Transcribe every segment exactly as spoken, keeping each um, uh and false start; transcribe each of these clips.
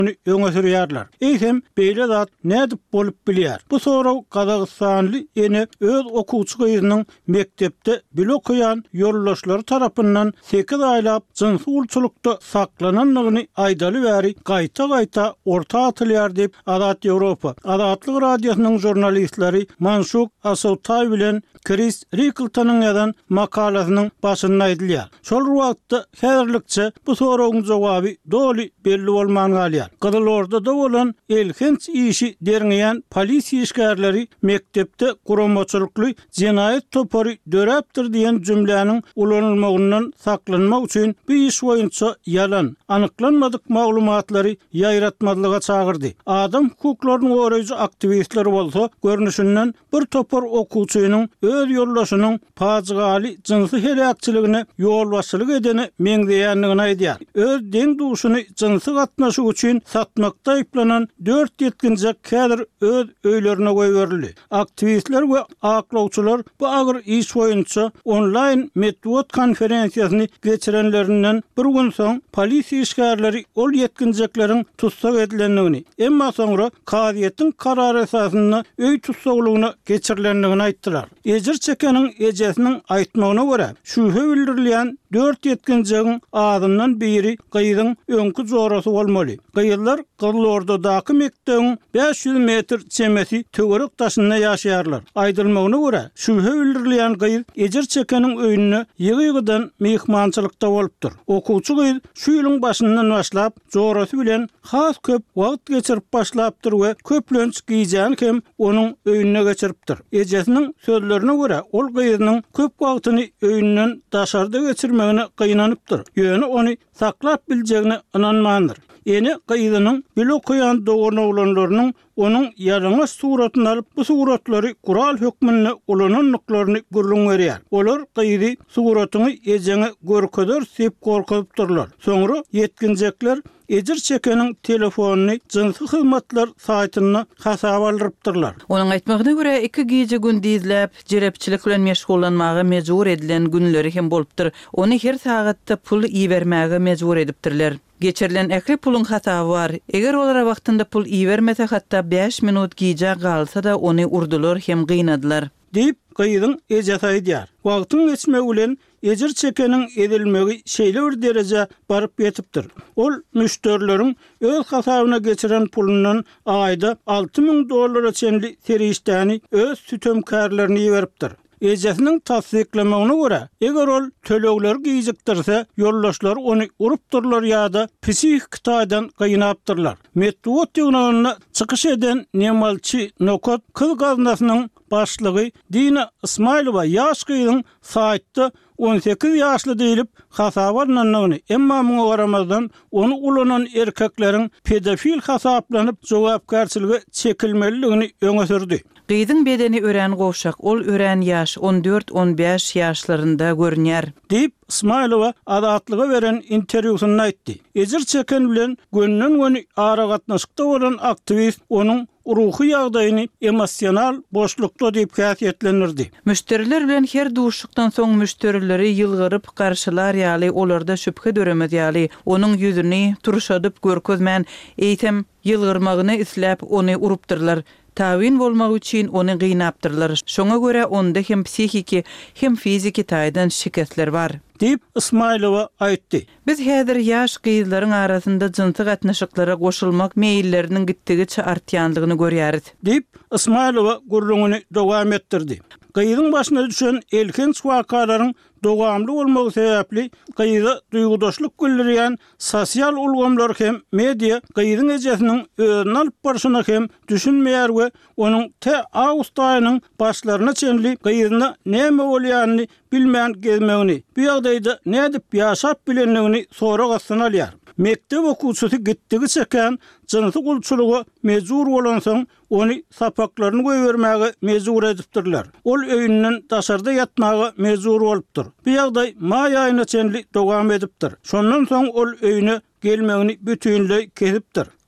öňe sürýärler. Eýsem beýle zat nädip bolup bilýär. Bu soraw Kazakstanly ene öz okuwçy gyzynyň mektepde bil okuyan ýoldaşlary tarapyndan sekiz aýlap jynsy ulçulukda saklananlygyny aýdaly bäri gaýta-gaýta orta atylýar diýip Azat Ýewropa Azatlyk radiosynyň jurnalistleri Manşuk Asowtay bilen Chris Rickeltonyň ýazan makalasynyň başynda aýdylýar. Şol wagtda häzirlikçe bu sorawyň jogaby doly belli bolman galýar. Gyzyl Ordada bolan elhenç işi derňeýän polisiýa işgärleri mektepde guramaçylykly jinayet topary döräpdir diýen jümläniň ulanylmagyndan saklanmak üçin bu iş boýunça yalan, anyklanmadyk maglumatlary ýaýratmadlyga çagyrdy. Adam hukuklaryny goraýjy aktivistler bolsa, görnüşinden bir topar okuwçynyň öz ýoldaşynyň pajygaly jynsy helakçylygyna ýol başçylyk edeni meňdeýänligini aýdýar. Öz deň duşuny jynsy gatnaşyk üçin satmakda aýplanan dört ýetkinjek kädir öz öýlerine goýberildi. Aktivistler we aklawçylar bu agyr iş boýunça onlaýn metod konferensiýasyny geçirenlerinden bir gün soň polisiýa işgärleri ol ýetkinjekleriň tutsak edilenligini, emma soňra kaziýetiň karary esasyna öý tutsaklygyna geçirilenligini aýtdylar. Ejir çekeniň ejesiniň aýtmagyna görä, şühe bildirilýän dört ýetkinjegiň adamdan biri gyzyň öňkü jorasy bolmaly. Gyzlar Gyzyl Ordadaky mektebiň beş ýüz metr çemesi töwerek taşynda ýaşaýarlar. Aýdylmagyna görä, şühe bildirilýän gyz ejir çekeniň öýüne ýygydan mehmançylykda bolupdyr. Okuwçy gyz şu ýylyň başyndan başlap jorasy bilen has köp wagt geçirip başlapdyr we köplenç giýjän hem onuň öýüne geçiripdir. Ejesiniň sözlerine görä, ol gyzynyň köp wagtyny öýünden daşarda geçirmegine gynanypdyr. Ýöne ony saklap biljegine inanmandyr. Eni gyzynyň bil okuyan dogry oğlanlarynyň onuň ýalňaç suratyny alyp bu suratlary kural hökmünde ulananlyklaryny gürlüň berýär. Olar gyzy suratyny ejeňe görkezler sep gorkadypdyrlar. Soňra ýetkinjekler ejir çekeniň telefonyny jynsy hyzmatlar saýtyna hasap aldyrypdyrlar. Onuň aýtmagyna görä iki gece gün dizläp jerepçilik bilen meşgullanmagy mejbur edilen günleri hem bolupdyr. Ony her sagatda pul iýermäge mejbur edipdirler. Geçirilen ekri pulun hata var. Eger olara vaqtında pul iýermese hatda beş minut giyja galsa da onu urdular hem gıynadılar. Deyip gyzyň ejesi aýdýar. Wagtyň geçmegi bilen ejir çekeniň edilmegi şeýle bir derece baryp ýetipdir. Ol müşterileriň öz hasabyna geçiren pulundan aýda alty ming dollara çenli serişdäni öz sütömkärlerini ýeripdir. Ejesiniň tasdiklamagyna görä, eger ol tölegler giýjekdirse, ýoldaşlar ony urupdyrlar ýa-da psihik taýdan gynapdyrlar. Metod ýygnagyna çykyş eden Nemalçy Nokot kyz gaznasynyň başlygy Dina Ismailowa ýaş gyzyň saýtda on sekiz ýaşly diýilip hasabarlananyny, emma muňa garamazdan onu ulanan erkekleriň pedofil hasaplanyp jogapkärçiligi çekilmeliligini öňe sürdi. Gyzyň bedeni ören gowşak, ol ören ýaş on dört on beş ýaşlarynda görünýär. Diýip Ismailowa Azatlyga beren interwýusynda aýtdy. Ejir çeken bilen gönnün göni ara gatnaşykda bolan aktivist onuň ruhy ýagdaýyny emosional boşlukda diýip häsiýetlendirdi. Müşteriler bilen her duşukdan soň müşterileri ýylgyryp garşylar ýaly olarda şüphe döremet ýaly onuň ýüzüni turşadyp görkezmän eýtem ýylgyrmagyny isläp ony urupdyrlar. Tawin bolmak üçin ony gynapdyrlar. Şoňa görä onda hem psihiki hem fiziki taýdan şikestler bar. Diýip Ismailowa aýtdy. Biz häzir ýaş gyzlaryň arasynda jynsy gatnaşyklara goşulmak meýilleriniň gitdigiçe artýanlygyny görýäris. Diýip Ismailowa gurrungyny dowam etdirdi. Gyzyň başyna düşen elkenç wakalaryň dowamly bolmagy sebäpli gyzy duýgudaşlyk bildirýän sosial ulgamlar hem media gyzyň ejesiniň özüne alyp barşyna hem düşünmeýär we onuň te awgust aýynyň başlaryna çenli gyzyna näme bolýanyny bilmän gezmegini, bu ýagdaýda nädip ýaşap bilenligini sora gatsana alýar. Mektep okuwçysy gitdigi çeken jynsy gulçulugy mejbur bolan soň ony sapaklaryny goýbermäge mejbur edipdirler. Ol öýünden daşarda ýatmagy mejbur bolupdyr. Bu ýagdaý may aýyna çenli dowam edipdir. Şondan soň ol öýüne gelmegini bütünlei kesipdir.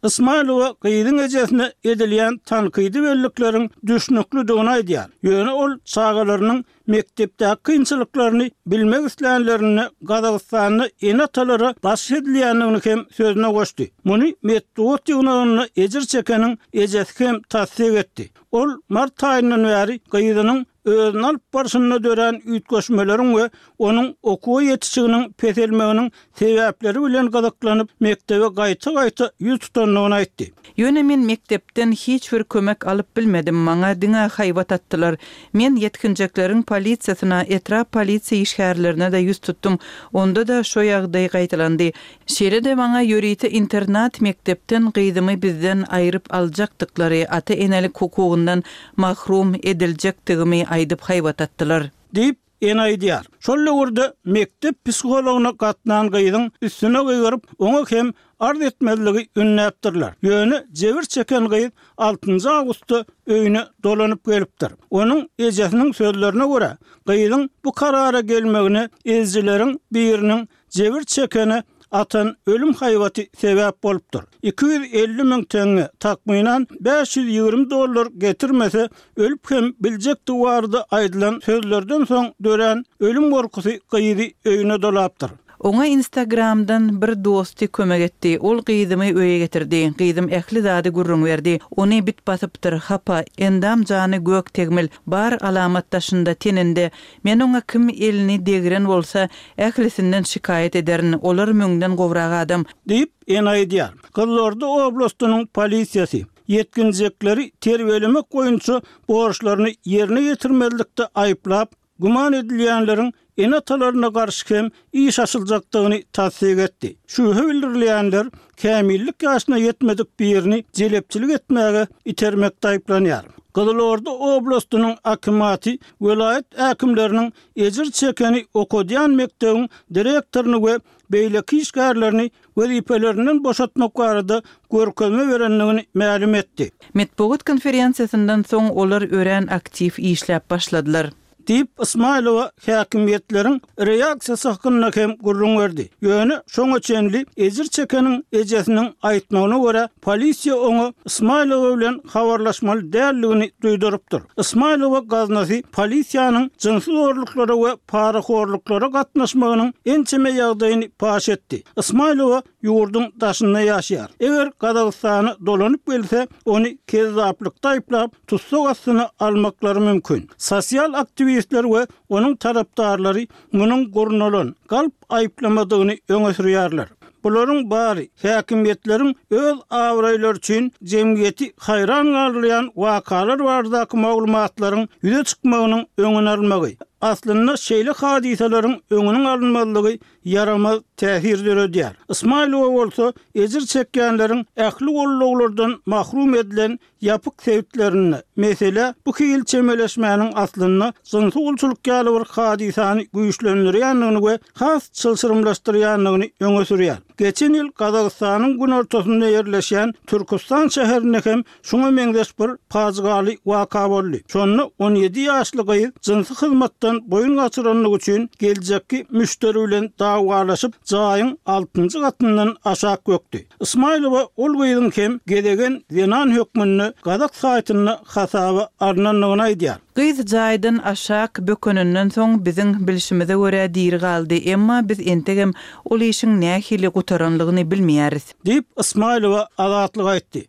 İsmailowa gyýdyň ejesine edilýän tankydy bellikleriň düşnüklüdigini aýdýar. Ýöne ol çağalarynyň mektepde kynçylyklaryny bilmek isleýänlerini Gazagystanyň enatalary baş edilýändigini hem sözüne goşdy. Muny Medduwat ýygnagyny ejir çekeniň ejesi hem tasdik etdi. Ol mart aýyndan bäri gyýdynyň özüni alyp barşyna dören üýtgeşmeleriň we onuň okuw ýetişiginiň peselmeginiň sebäpleri bilen gazaklanyp mektebe gaýta-gaýta ýüz tutanlygyny aýtdy. Ýöne men mektepden hiç bir kömek alyp bilmedim. Maňa diňe haýbat atdylar. Men ýetkinjekleriň polisiýasyna, etrap polisiýa işgärlerine de ýüz tutdum. Onda da şo ýagdaý gaýtalandy. Şeýle de maňa ýöriti internat mektepden gyýdymy bizden aýryp aljakdyklary, ata-enelik hukugundan mahrum ediljekdigimi aýdyp haýbat atdylar. Diýip en aýdýar. Şol ýerde mektep psihologyna gatnan gyýdyň üstüne goýup, oňa hem ard etmezligi ünläpdirler. Ýöne jebir çeken gyýyd altynjy awgustda öýüne dolanyp gelipdir. Onuň ejesiniň sözlerine görä, gyýdyň bu karara gelmegine ezjileriň biriniň jebir çekeni atan ölüm haýwaty sebäp bolupdyr. iki yüz elli min teňe takmynan beş yüz ýygrimi dollar getirmese ölüp hem biljekdi wardy aýdylan sözlerden soň dören ölüm gorkusy gyýdy öýüne dolapdyr. Oňa Instagramdan bir dosty kömek etdi. Ol gyýdymy öýe getirdi. Gyýdym ähli zady gurrun berdi. Ony bit basypdyr. Hapa, endam jany gök tegmil, bar alamatdaşynda teninde. Men oňa kim elini degiren bolsa, ählisinden şikayet ederin. Olar müňden gowrak adam. Diýip en aýdýar. Gyllardy oblastynyň polisiýasy ýetkinjekleri terbiyelemek boýunça borçlaryny ýerine ýetirmezlikde aýplap, guman edilýänleriň enatalaryna garşy hem iş açyljakdygyny tasdik etdi. Şuhy bildirilýänler kämillik ýaşyna ýetmedik birini jelepçilik etmäge itermekde aýplanýar. Gyllardy oblastynyň hakimiýeti vilayet häkimleriniň ejir çekeni okudýan mektebiň direktoruny we beýleki işgärlerini wezipelerinden boşatmak barada görkezme berenligini ma'lum etdi. Medpugat konferensiýasyndan soň olar ören aktiv işläp başladylar. Diýip Ismailowa häkimiýetleriň reaksiýasy hakynda hem gurrun berdi. Ýöne şoňa çenli ejir çekeniň ejesiniň aýtmagyna görä polisiýa oňa Ismailowa bilen habarlaşmaly däldigini duýdurypdyr. Ismailowa gaznasy polisiýanyň jinsy zorluklara we paraxorluklara gatnaşmagynyň ençeme ýagdaýyny paş etdi. Ismailowa ýurduň daşynda ýaşaýar. Eger Gazagystany dolanyp gelse, ony kezzaplikde aýplap tutsok astyna almaklary mümkin. Sosial aktivistler we onuň tarapdarlary munyň gornalan galp aýplamadygyny öňe sürýärler. Bularyň bary häkimiýetleriň öz awraýlary üçin jemgyýeti haýran galýan wakalar bardaky maglumatlaryň ýüze çykmagynyň öňüne almagy. Aslında şeýle hadiselerin öňüniň alınmalygy yaramaz täsir döredýär. Ismailowa bolsa ejir çekýänleriň ähli golluglardan mahrum edilen ýapyk sebäplerini, mesele bu hil çemeleşmäniň aslynda jinsy ulçuluk ýaly bir hadisany güýçlendirýändigini we has çylşyrymlaşdyrýandygyny öňe sürýär. Geçen ýyl Gazagystanyň gün ortasynda ýerleşen Türkistan şäherine hem şuňa meňzeş bir pajgaly waka boldy. Şonu on ýedi ýaşly gyýyz jinsy hyzmatdan boyun gaçyranlyk üçin geljekki müşteri bilen dagwalaşyp jaýyň altynjy gatyndan aşağı gökdi. Ismailowa ol gyýdyň hem gedegen zenan hökmüni Gazak saýtyna hasaba arnanlygyny aýdýar. Gyýz jaýdan aşağı bökönünden soň biziň bilişimize görä diýir galdy, emma biz entegem ol işiň nähili gutaranlygyny bilmeýäris. Diýip Ismailowa azatlyk aýtdy.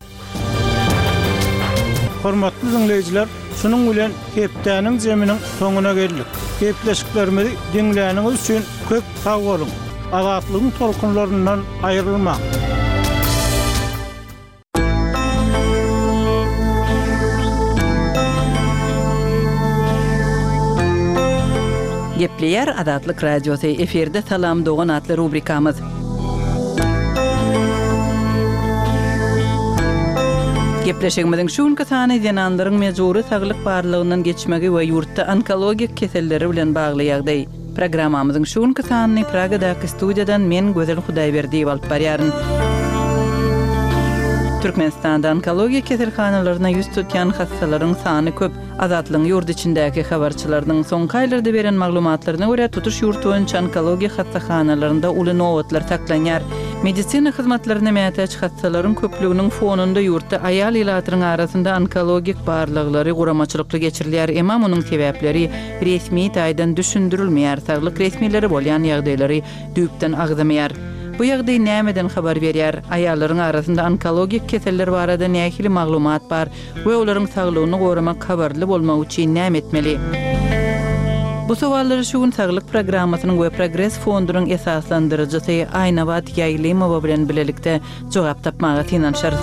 Hormatly dinleýijiler, şunun bilen hepdäniň jeminiň soňuna geldik. Hepleşiklerimizi dinläniňiz üçin köp sag bolun. Azatlygyň tolkunlaryndan aýrylmak. Gepleýär Azatlyk radiosy eferde salam dogan atly rubrikamyz. Gepleşigimiziň şuň kasany ýananlaryň mejbury saglyk barlygyndan geçmegi we ýurtda onkologik keselleri bilen bagly ýagdaý. Programmamyzyň şuň kasany Pragadaky studiýadan men Gözel Hudaýberdi alyp barýaryn. Türkmenistanda onkologiya keselhanalaryna ýüz tutýan hastalaryň sany köp. Azatlyň ýurt içindäki habarçylarynyň soňky aýlarda beren maglumatlaryna görä tutuş ýurt boýunça onkologiya hastahanalaryna uly nowatlar saklanýar. Medisina hyzmatlaryna mätäç hastaların köplüğünün fonunda ýurtda aýal ilatyryň arasynda onkologik barlyklary guramaçylykly geçirilýär. Emma munyň sebäpleri resmi taýdan düşündirilmeýär. Saglyk resmileri bolýan ýagdaýlary düýpden agdamaýar. Bu ýagdaý nämeden habar berýär? Aýallaryň arasynda onkologik keseller barada nähili maglumat bar we olaryň saglygyny goramak habarly bolmak üçin näme etmeli? Bu sowallary şu gün Saglyk programmasynyň we Progress fondunyň esaslandyrjysy Aýnawat Ýaýlymowa bilen bilelikde jogap tapmaga tinanşar.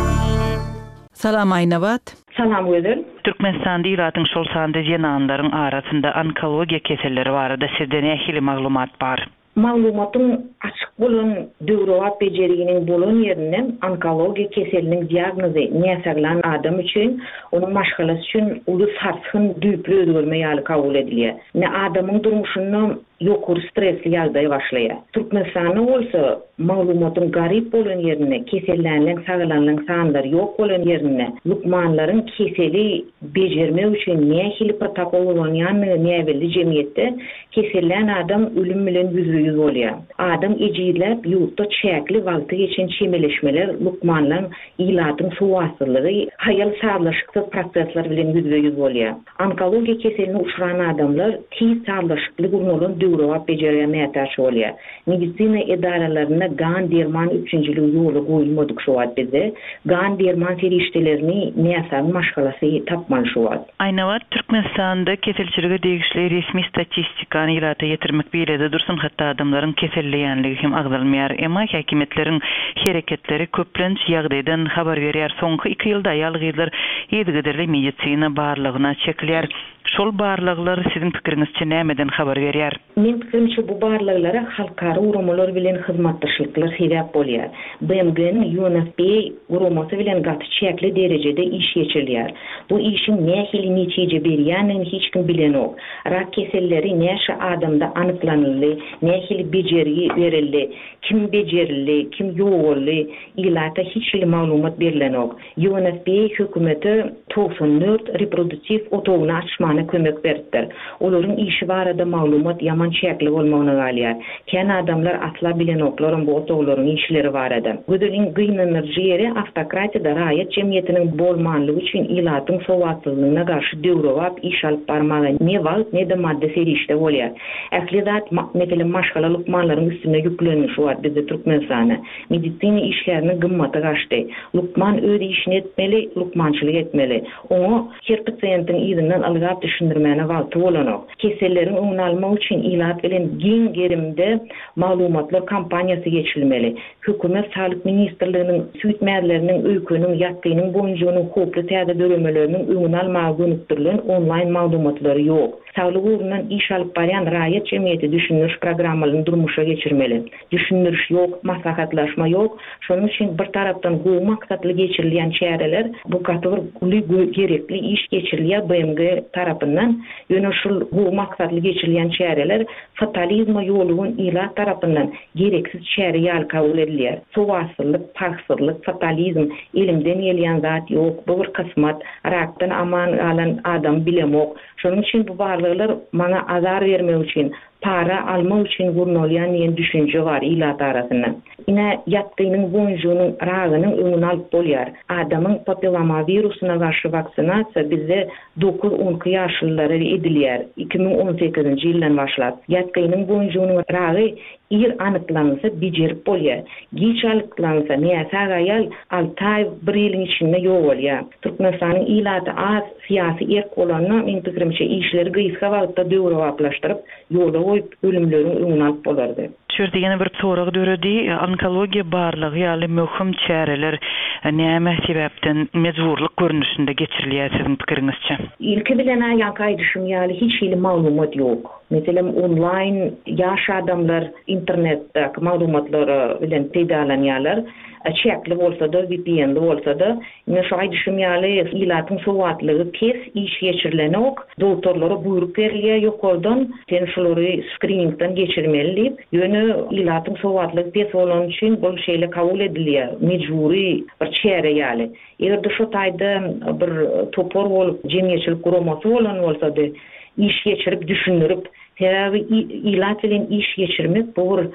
Salam Aýnawat. Salam gözüm. Türkmenistanda ýylatyň şol sandy ýananlaryň arasynda onkologiýa keselleri barada sizde nähili maglumat bar? Maglumatyň açyk bolan döwrewap bejeriginiň bolan ýerinden onkologiýa keseliniň diagnozy näsaglan adam üçin, onuň maşgalasy üçin uly sarsyn düýpli özgörme ýaly kabul edilýär. Ne adamyň durmuşyny ýokary stresli ýagdaý başlaýar. Türkmenistanda bolsa maglumatyň garyp bolan ýerine, kesellänleň saglanlaryň sanlary ýok bolan ýerine, lukmanlaryň keseli bejermek üçin nähili protokol bolýanyny näwelli jemgyýetde kesellän adam ölüm bilen yüz bolýar. Adam ejizläp ýurtda çäkli wagty geçen çemeleşmeler, lukmanlaryň ilatyň suwaslygy, haýal sağlaşykly prosesler bilen yüz bolýar. Onkologiýa keseline uçuran adamlar tiz sağlaşykly gurnulan döwrewap bejerýän mätäç bolýar. Medisina edaralaryna gan derman üçinjili ýoly goýulmadyk şu wagt bizde. Gan derman serişdelerini näsag maşgalasy tapmaly şu wagt. Aýnawat Türkmenistanda keselçiligi degişli resmi statistikany ýylata ýetirmek beýlede dursun, hatda adamlaryň keselleýänligi hem agdalmaýar. Emma häkimetleriň hereketleri köplenç ýagdaýdan habar berýär. Soňky iki ýylda aýal gyzlar ýedigiderli medisina barlygyna çekilýär. Şol barlyklar siziň pikiriňizçe nämeden habar berýär? Men pikirimçe bu barlyklara halkara uramalar bilen hyzmatdaşlyklar sebäp bolýar. B M G'niň U N F P A uramasy bilen gaty çäkli derejede iş geçirilýär. Bu işin nähili netije berýänini hiç kim bilenok. Rak keselleri näşe adamda anyklanyldy, nähili bejerigi berildi, kim bejerildi, kim ýogurly, ilata hiç bir maglumat berilenok. U N F P A hökümeti doksan dört reproduktiv otogyny açmana kömek berdiler. Olaryň işi barada maglumat yaman çäkli bolmagyna galýar. Kän adamlar atla bilenoklar bu otoglaryň işleri barada. Gödeliň gynanyr jeri автократияда raýat jemgyýetiniň bolmanlygy üçin ilatyň sowatlygyna garşy döwrewap iş alyp barmagy ne wagt ne de madde serişde bolýar. Ählidat meselem maşgala lukmanlaryň üstüne ýüklenmiş bar bizde Türkmenistanda. Medisina işlerini gymmaty gaçdy. Lukman öz işini etmeli, lukmançylyk etmeli. Oňa her pasientin ýygynyň algap düşündirmäne wagty bolanok. Keselleriň öňüni almak üçin ilat bilen giň gerimde maglumatlar kampaniýasy geçirilmeli. Hökümet Sağlyk Ministrliginiň süýtmäleriniň öýküniň ýatgynyň boýunja hoply täze döremeleriniň öňüni almagy gönükdirilen onlaýn maglumatlary ýok. Sağlyk urundan iş alyp barýan raýat jemgyýeti düşündiriş programmalyny durmuşa geçirmeli. Düşündiriş ýok, maslahatlaşma ýok. Şonuň üçin bir tarapdan gowy maksatly geçirilýän çäreler bu kategor uly gerekli iş geçirilýär B M G tarapyndan. Ýöne şol gowy maksatly geçirilýän çäreler fatalizma ýolugyň ilat tarapyndan gereksiz çäre ýaly kabul edilýär. Sowaslyk, paksyrlyk, fatalizm ilimden gelýän zat ýok. Bu bir kısmat, rakdan aman alan adam bilemok. Şonuň üçin bu barlyklar maňa azar bermek üçin, para almak üçin gurnolýan ýen düşünje bar ilat arasynda. Ine ýatgynyň boýunjanyň ragynyň öňüni alyp bolýar. Adamyň papilloma virusyna garşy vaksinasiýa bizde dokuz on ýaşlylary edilýär. iki ming on sekizinji ýyldan başlap. Ýatgynyň boýunjanyň ragy ir anyklansa bejerip bolýar. Giç anyklansa näse aýal alty ay bir ýylyň içinde ýok bolýar. Türkmenistanyň ilaty az syýasy erk bolanyň men pikirimçe işleri gysga wagtda döwrewaplaşdyryp ýola goýup ölümleriň öňüni alyp bolardy. Şurada ýene bir sorak döredi, onkologiýa barlygy ýaly möhüm çäreler näme sebäpden mejburlyk görnüşinde geçirilýär siziň pikiriňizçe? Ilki bilen ýa-da düşüm ýaly hiç bir maglumat ýok. Meselem online ýaş adamlar internetde maglumatlary bilen peýdalanýarlar. Çäkli bolsa da, V P N'li bolsa da, ine şu ay düşüm ýaly ilatyň sowatlygy kes iş geçirilenok, doktorlara buyruk berilýär ýokardan, sen şolary screeningden geçirmeli diýip, ýöne ilatyň sowatlygy pes bolan üçin bu şeýle kabul edilýär. Mejburi bir çäre ýaly. Eger şu taýda bir topor bolup jemgyýetçilik guramasy bolan bolsa da, iş geçirip düşünürüp, teräbi ilat bilen iş geçirmek bu bir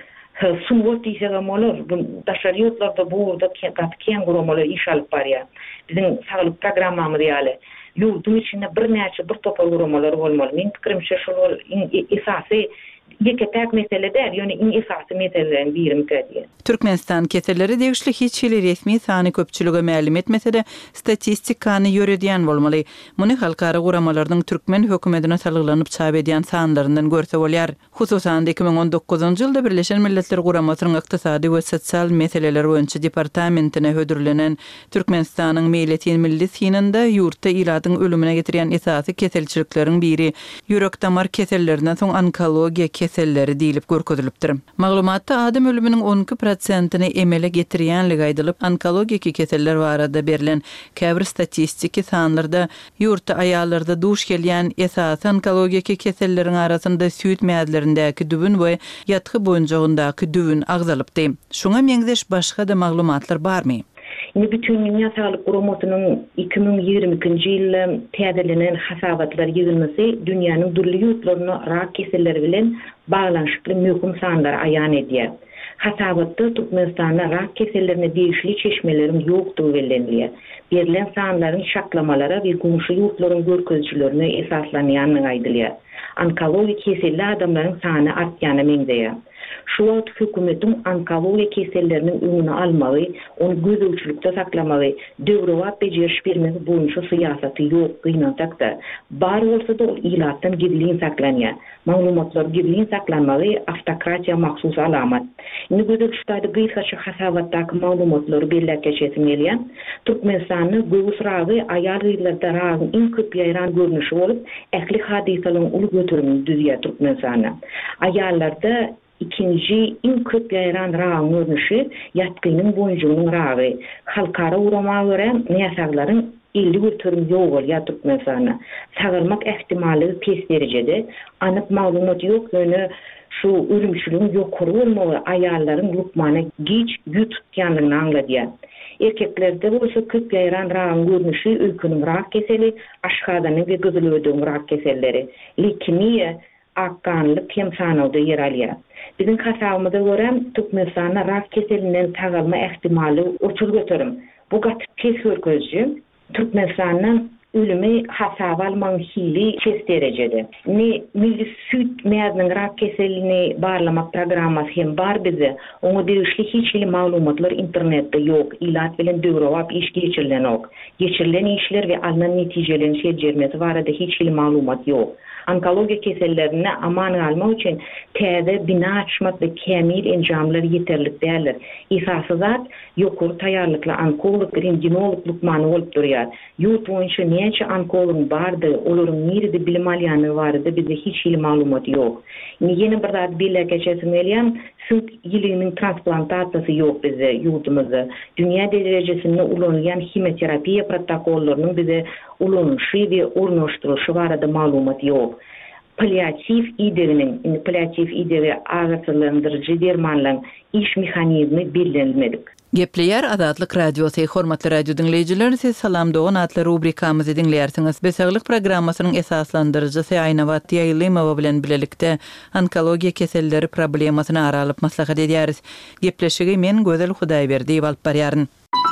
sunwot ise gamolor bu daşariyotlarda burada gatken gromolar iş alıp barya. Bizim sağlık programmamız ýaly. Ýurdun içinde bir näçe bir topal gromolar bolmaly. Men pikirimçe şol esasy ýeketäk mesele däl, ýöne iň esasy meselelerin birimi diýer. Türkmenistan keselleri degişli hiç hili resmi sany köpçülüge mälim etmese de statistikany ýöredýän bolmaly. Muny halkara guramalardyň türkmen hökümetine salgylanyp çap edýän sanlaryndan görse bolýar. Hususan iki bin on dokuzunçy ýylda Birleşen Milletler Guramasynyň ykdysady we sosial meseleler boýunça departamentine hödürlenen Türkmenistanyň Meýletin milli synynda ýurtda iladyň ölümine getirýän esasy keselçilikleriň biri ýürek damar kesellerinden soň onkologiýa keselleri diýilip görkezilipdir. Maglumatda adam ölüminiň on iki prosentini emele getirýänligi aýdylyp, onkologik keseller barada berilen käbir statistiki sanlarda ýurtda aýallarda duş gelýän esasy onkologik keselleriň arasynda süýt mädlerindäki dübün we ýatky boýunjagyndaky dübün agzalypdy. Şoňa meňzeş başga da maglumatlar barmy? Indi bütün Dünya Sağlık Guramasynyň iki bin ýygrimi ikinji ýylda täzelenen hasabatlar ýygynsy dünýäniň durly ýurtlaryna rak keselleri bilen baglanyşykly möhüm sanlar aýan edýär. Hasabatda Türkmenistanda rak kesellerine değişli çeşmelerin ýokdugy bellenilýär. Berilen sanlaryň şaklamalara we gumşy ýurtlaryň görkezçilerine esaslanýanyny aýdylýar. Onkologik keselli adamlaryň sany artýany meňzeýär. Şu wagt hökümetiň onkologiýa keselleriniň öňüni almagy, onu gözüçlükde saklamagy, döwrewap bejeriş bermegi boýunça syýasaty ýok gynantakda. Bar bolsa da ilatdan gizlin saklanýar. Maglumatlar gizlin saklanmagy автokratiýa mahsus alamat. Indi gözüçlükde gysgaça hasabatdaky maglumatlar belläp geçesim gelýär. Türkmenistanyň göwüs ragy aýal ýyllarda ragyň iň köp ýaýran görnüşi bolup, ähli hadisalaryň uly götürümini düzýär Türkmenistana. Aýallarda ikinci in köp ýaýran ragyň görnüşi ýatkynyň boýunjugynyň ragy. Halkara uramaga görä näsaglaryň elli götürüm ýok bolýar Türkmenistana. Sagyrmak ähtimaly pes derejede, anyk maglumat ýok, ýöne şu ölümçülüğün ýokary bolmagy aýallaryň lukmana giç güt tutýanlygyny angladýar. Erkeklerde bolsa köp ýaýran ragyň görnüşi öýküniň rak keseli, aşgadanyň we gyzylöwdüň rak keselleri, leukemiýa, akkanlyk hem sanawda yer alýar. Bizim hasabymyza görä Türkmenistana rak keselinden tagalma ähtimaly uçur götürüm. Bu gaty pes görkezji Türkmenistanyň ölümi hasaba alman hili çes derejede. Ne milli süt mädiniň rak keselini barlamak programmasy hem bar bize. Oňa degişli hiç hili maglumatlar internetde ýok. Ilat bilen döwrewap iş geçirilen ok. Geçirilen işler we alınan netijelerini şeýermesi barada hiç hili maglumat ýok. Onkologiýa kesellerini aman almak üçin täze bina açmak we kämil enjamlar ýeterlik däller. Esasy zat ýokary taýýarlykly onkolog, rentgenolog lukmany bolup durýar. Ýurt boýunça näçe onkolog bardy, olaryň nerede bilim alýany bardy, bizde hiç hili maglumat ýok. Ýene bir zat belläp geçesim gelýär, süt ýylynyň transplantasiýasy ýok bizde ýurtymyzda. Dünýä derejesinde ulanýan hemoterapiýa protokollarynyň bize ulanýşy we ornaşdyrylşy barada maglumat ýok. Paliativ ideginin, paliativ idegi ağırlandırıcı dermanlaryň iş mehanizmi bellenilmedik. Gepleýär Azatlyk radiosy, hormatly radio dinleýijiler, siz salam dogan atly rubrikamyzy dinleýärsiňiz. Besaglyk programmasynyň esaslandyrjysy Aýnawat Ýaýlymowa bilen bilelikde onkologiýa keselleri problemasyny aralyp maslahat edýäris. Gepleşigi men Gözel Hudaýberdi alyp barýaryn.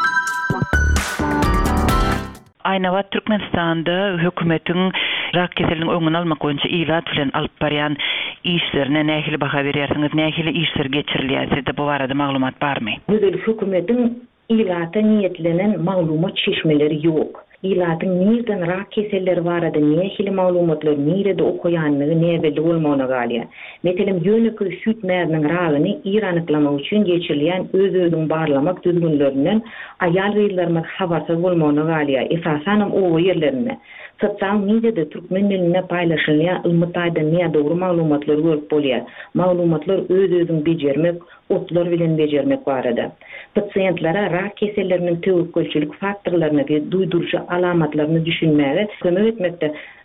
Aýnawat Türkmenistanda hökümetiň rak keseliniň öňüni almak boýunça ilat bilen alyp barýan işlerine nähili baha berýärsiňiz, nähili işler geçirilýär? Sizde bu barada maglumat barmy? Gözel hökümetiň ilata niýetlenen maglumat çeşmeleri ýok. Ilatyň nerden rak keselleri barada nähili maglumatlar nerede okuýanlygy näbelli bolmagyna galýar. Meselem ýönekli süt mädiniň ragyny iranyklamak üçin geçirilýän öz-özüň barlamak düzgünlerinden aýal ýyllaryna habarsyz bolmagyna galýar. Esasan o ýerlerine sotsial mediada türkmen diline paylaşılýan ılmytaýda näme dogry maglumatlar görüp bolýar. Maglumatlar öz-özüň bejermek, otlar bilen bejermek barada. Pasientlara rak keselleriniň tewekkelçilik faktorlaryny we duýdurjy alamatlaryny düşünmäge kömek etmekde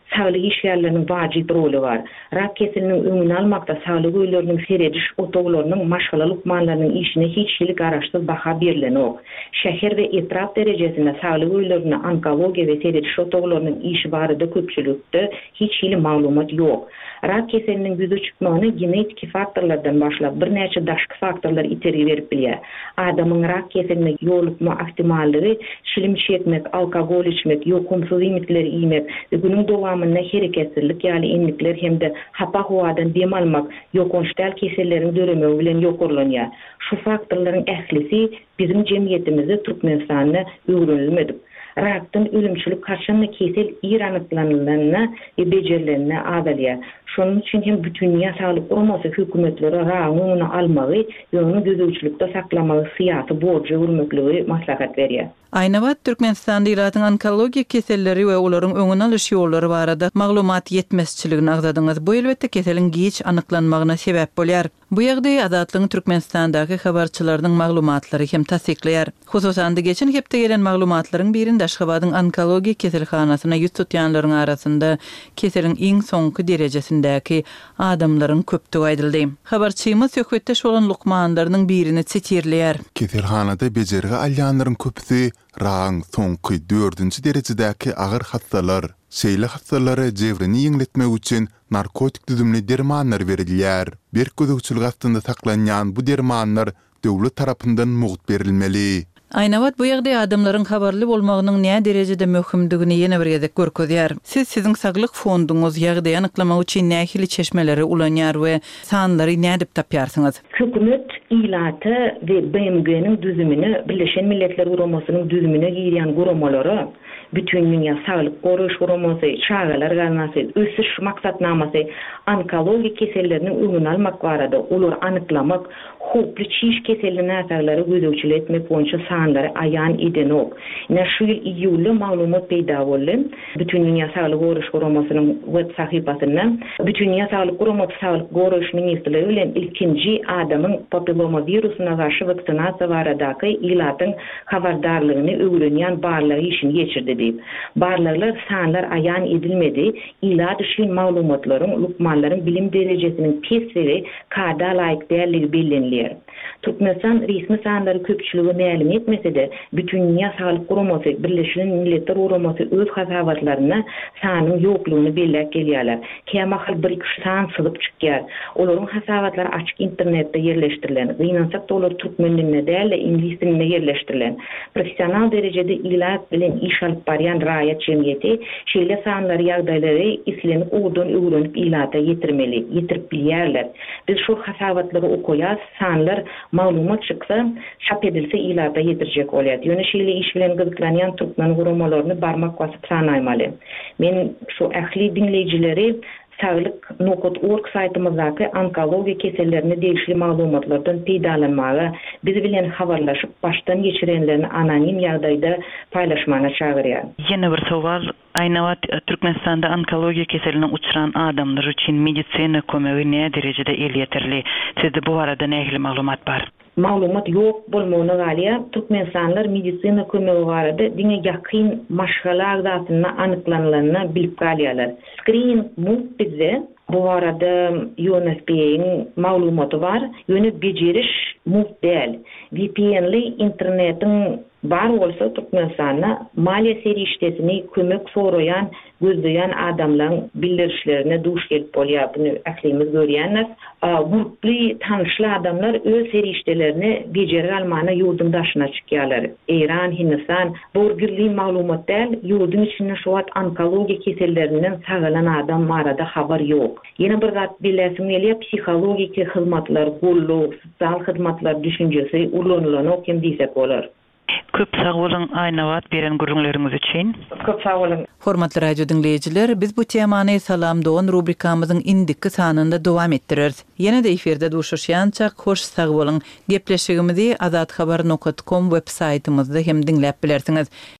sağlık işgärleriniň wajyp roli bar. Rak keseliniň öňüni almakda sağlyk öýleriniň serediş otoglarynyň maşgala lukmanlarynyň işine hiçlik araşdyryp baha berilen ok. Şäher we etraf derejesinde sağlyk öýlerine onkologiýa we serediş otoglarynyň işi barada köpçülikde hiç hili maglumat ýok. Rak keseliniň güýde çykmagyny genetik faktorlardan başlap bir näçe daşky faktorlar itergi berip bilýär. Adamyň rak keseline ýolukma ihtimalleri şilim çekmek, alkogol içmek, ýokumsuz imitleri iýmek we günüň dowamyna hereketsizlik ýaly inlikler hemde hapa howadan dem almak ýokunçdal keselleriň döremi bilen ýokurlanýar. Şu faktorlaryň ählisi bizim jemgyýetimizde Türkmenistanyna öwrenilmedi. Rakdan ölümçülük kaçanla kesel İranlıklarına ve becerilerine adalya. Şunun için hem bütün dünya sağlık olması hükümetleri rağını almağı ve onu gözüçülükte saklamağı siyasi borcu vurmukluğu maslahat veriyor. Aynabat Türkmenistan diýilatyň onkologiýa keselleri we olaryň öňüne alyş ýollary barada maglumat ýetmezçiligini agzadyňyz. Bu elbetde keseliň giç anyklanmagyna sebäp bolýar. Bu ýagdaý azatlygyň Türkmenistandaky habarçylarynyň maglumatlary hem tasdikleýär. Hususan da geçen hepde gelen maglumatlaryň birinde Aşgabatyň onkologiýa keselhanasyna ýüz tutýanlaryň arasynda keseliň iň soňky derejesindäki adamlaryň köpdigi aýdyldy. Habarçymyz söhbetde şolan lukmanlarynyň birini çetirleýär. Keselhanada bejerge alýanlaryň köpüsi raň soňky dördünçi derejedäki agyr hastalar, şeýle hastalary jewrini ýeňletmek üçin narkotik düzümli dermanlar berilýär. Bir gözükçülük astynda saklanýan bu dermanlar döwlet tarapyndan mugt berilmeli. Aynabat bu ýagdaý adamlaryň habarly bolmagynyň näme derejede möhümdigini ýene bir gezek görkezýär. Siz siziň saglyk fonduňyz ýagdaýy anyklamak üçin nähili çeşmeleri ulanýar we sanlary nädip tapýarsyňyz? Hökümet ilaty we B M G'niň düzümini Birleşen Milletler Guramasınyň düzümine girýän guramalary bütün dünya sağlık goruş guramasy, çağalar garnasy, ösüş maksatnamasy onkologiýa keselleriniň öňüni almak barada olar anyklamak, hoply çiş keselleriniň äsarlary gözegçilik etmek boýunça sanlary aýan eden ok. Näme şu ýyl iýulda maglumat peýda boldy. Bütün dünya sağlyk goruş guramasynyň web sahypasynda bütün dünya sağlyk guramasy sağlyk goruş ministrligi bilen ilkinji adamyň papilloma virusyna garşy vaksinasiýa baradaky ilatyň habardarlygyny öwrenýän barlary işini geçirdi diýip. Barlarlar sanlar aýan edilmedi. Ilat üçin maglumatlaryň, lukmanlaryň bilim derejesiniň pesleri kada laýyk däligi bellenilýär. Türkmenistan resmi sanlary köpçüligi ma'lum etmese-de, bütün dünya sağlyk guramasy Birleşen Milletler Guramasy öz hasabatlaryna sanyň ýoklugyny belläp gelýärler. Kämahal bir iki san syzyp çykýar. Olaryň hasabatlary açyk internetde ýerleşdirilen, gynansak dolar türkmen diline däl, ingliz diline ýerleşdirilen. Professional derejede ilat bilen iş alyp barýan raýat jemgyýeti şeýle sanlary ýagdaýlary islenip odan öwrenip ilata ýetirmeli, ýetirip bilýärler. Biz şu hasabatlary okuýas, sanlar maglumat çyksa, çap edilse ilata ýetirjek bolýar. Ýöne şeýle iş bilen gyzyklanýan türkmen guramalaryny barmak basyp sanaýmaly. Men şu ähli dinleýijileri sağlyk nokta org saytymyzdaky onkologiýa kesellerini degişli maglumatlardan peýdalanmagy, biz bilen habarlaşyp başdan geçirenlerini anonim ýagdaýda paýlaşmagyna çagyrýar. Ýene bir sowal, Aynabat Türkmenistanda onkologiýa keseline uçuran adamlar üçin medisina kömegi näme derejede el ýeterli? Sizde bu arada nähili maglumat bar? Maglumat ýok bolmagyna galýa, Türkmenistanlar medisina kömegi barada diňe ýakyn maşgala agzatyny anyklanylaryny bilip galýarlar. Screening bizde bu arada U N F P A'nın maglumaty bar, ýöne beceriş muht däl. V P N'li internetin bar bolsa Türkmenistana maliýe serişdesini kömek soraýan, gözleýän adamlaryň bildirişlerine duş gelip bolýar. Bunu ählimiz görýänler. Gruply tanışly adamlar öz serişdelerini beceri almagyna ýurdun daşyna çykýarlar. Iran, Hindistan borgirli maglumat däl, ýurdun içinde şu wagt onkologiýa kesellerinden sagalan adam arada habar ýok. Ýene bir zat bilesim gelýär, psihologik hyzmatlar, gollu, sosial hyzmatlar düşünjesi ulanylan okem diýsek bolar. Köp sağ bolun Aynabat beren gürrüňleriniz üçin. Köp sağ bolun. Hormatly radio dinleýijiler, biz bu temany salam dogan rubrikamyzyň indiki sanynda dowam etdireriz. Ýene-de eferde duşuşýança hoş sağ bolun. Gepleşigimizi azat habar nokta com web saytymyzda hem dinläp bilersiňiz.